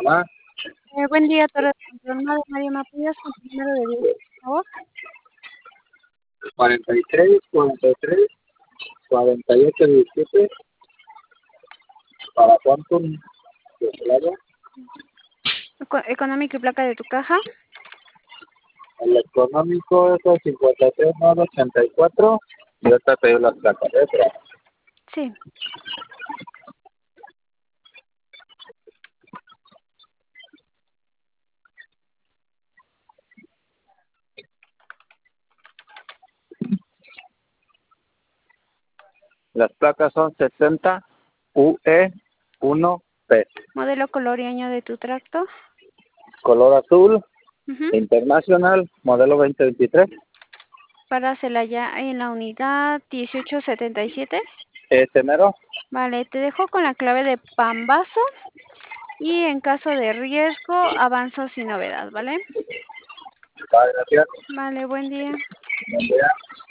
Panamá. Buen día, Torre de Control María, ¿me apoyas con tu número de vida, por favor? 43, 43, 48, 17. Para Quantum, de Celaya. Económico y placa de tu caja. El económico es el 53,984. Y ahorita te dio las placas, ¿eh? Sí. Las placas son 60 UE1P. Modelo, color y año de tu tracto. Color azul, Ujú. internacional, modelo 2023. Para Celaya en la unidad 1877. Ese mero. Vale, te dejo con la clave de Pambazo y en caso de riesgo avanzo sin novedad, ¿vale? Vale, gracias. Vale, buen día. Buen día.